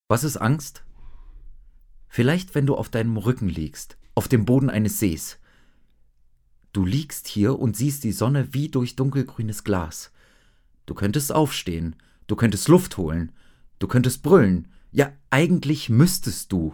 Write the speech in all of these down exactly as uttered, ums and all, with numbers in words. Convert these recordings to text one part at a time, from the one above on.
Was ist Angst? Vielleicht, wenn du auf deinem Rücken liegst, auf dem Boden eines Sees. Du liegst hier und siehst die Sonne wie durch dunkelgrünes Glas. Du könntest aufstehen, du könntest Luft holen, du könntest brüllen. Ja, eigentlich müsstest du.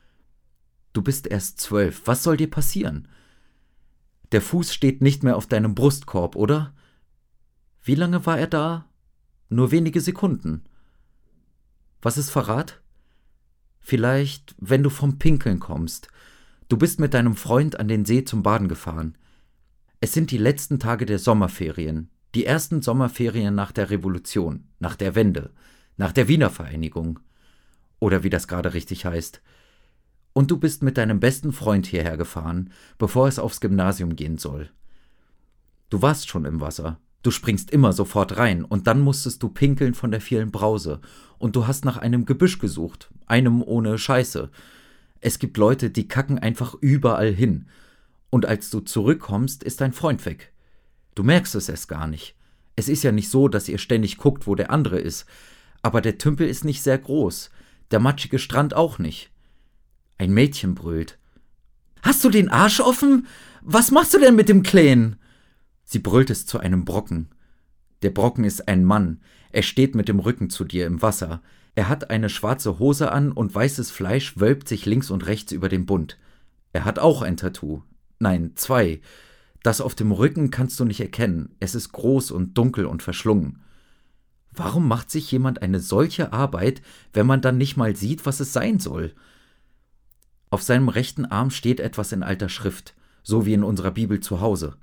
Du bist erst zwölf, was soll dir passieren? Der Fuß steht nicht mehr auf deinem Brustkorb, oder? Wie lange war er da? Nur wenige Sekunden. Was ist Verrat? Vielleicht, wenn du vom Pinkeln kommst. Du bist mit deinem Freund an den See zum Baden gefahren. Es sind die letzten Tage der Sommerferien, die ersten Sommerferien nach der Revolution, nach der Wende, nach der Wiener Vereinigung. Oder wie das gerade richtig heißt. Und du bist mit deinem besten Freund hierher gefahren, bevor es aufs Gymnasium gehen soll. Du warst schon im Wasser. Du springst immer sofort rein und dann musstest du pinkeln von der vielen Brause und du hast nach einem Gebüsch gesucht, einem ohne Scheiße. Es gibt Leute, die kacken einfach überall hin und als du zurückkommst, ist dein Freund weg. Du merkst es erst gar nicht. Es ist ja nicht so, dass ihr ständig guckt, wo der andere ist, aber der Tümpel ist nicht sehr groß, der matschige Strand auch nicht. Ein Mädchen brüllt. »Hast du den Arsch offen? Was machst du denn mit dem Kleinen?« Sie brüllt es zu einem Brocken. Der Brocken ist ein Mann. Er steht mit dem Rücken zu dir im Wasser. Er hat eine schwarze Hose an und weißes Fleisch wölbt sich links und rechts über den Bund. Er hat auch ein Tattoo. Nein, zwei. Das auf dem Rücken kannst du nicht erkennen. Es ist groß und dunkel und verschlungen. Warum macht sich jemand eine solche Arbeit, wenn man dann nicht mal sieht, was es sein soll? Auf seinem rechten Arm steht etwas in alter Schrift, so wie in unserer Bibel zu Hause.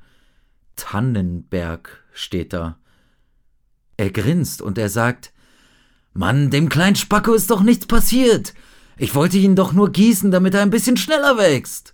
Tannenberg steht da. Er grinst und er sagt, »Mann, dem kleinen Spacko ist doch nichts passiert. Ich wollte ihn doch nur gießen, damit er ein bisschen schneller wächst.«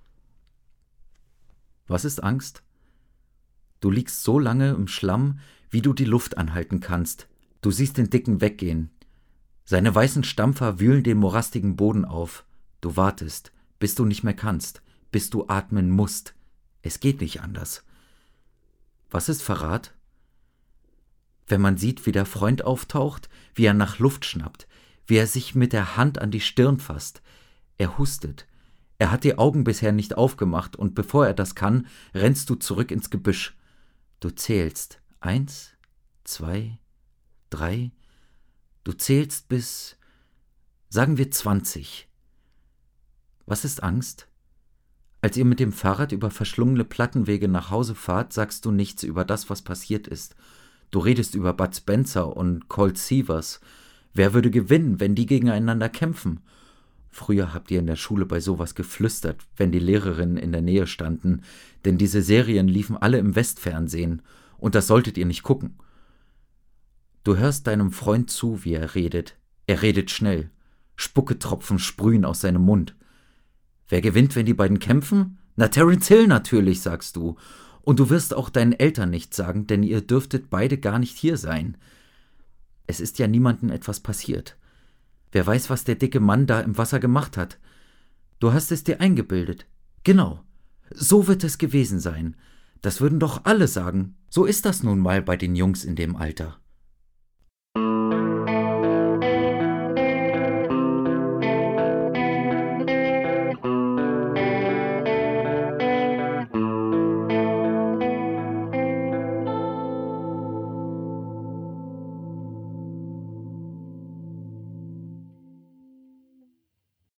Was ist Angst? Du liegst so lange im Schlamm, wie du die Luft anhalten kannst. Du siehst den Dicken weggehen. Seine weißen Stampfer wühlen den morastigen Boden auf. Du wartest, bis du nicht mehr kannst, bis du atmen musst. Es geht nicht anders. Was ist Verrat? Wenn man sieht, wie der Freund auftaucht, wie er nach Luft schnappt, wie er sich mit der Hand an die Stirn fasst. Er hustet. Er hat die Augen bisher nicht aufgemacht und bevor er das kann, rennst du zurück ins Gebüsch. Du zählst. Eins, zwei, drei. Du zählst bis, sagen wir zwanzig. Was ist Angst? Als ihr mit dem Fahrrad über verschlungene Plattenwege nach Hause fahrt, sagst du nichts über das, was passiert ist. Du redest über Bud Spencer und Colt Seavers. Wer würde gewinnen, wenn die gegeneinander kämpfen? Früher habt ihr in der Schule bei sowas geflüstert, wenn die Lehrerinnen in der Nähe standen, denn diese Serien liefen alle im Westfernsehen und das solltet ihr nicht gucken. Du hörst deinem Freund zu, wie er redet. Er redet schnell. Spucketropfen sprühen aus seinem Mund. Wer gewinnt, wenn die beiden kämpfen? Na, Terence Hill natürlich, sagst du. Und du wirst auch deinen Eltern nichts sagen, denn ihr dürftet beide gar nicht hier sein. Es ist ja niemandem etwas passiert. Wer weiß, was der dicke Mann da im Wasser gemacht hat. Du hast es dir eingebildet. Genau. So wird es gewesen sein. Das würden doch alle sagen. So ist das nun mal bei den Jungs in dem Alter.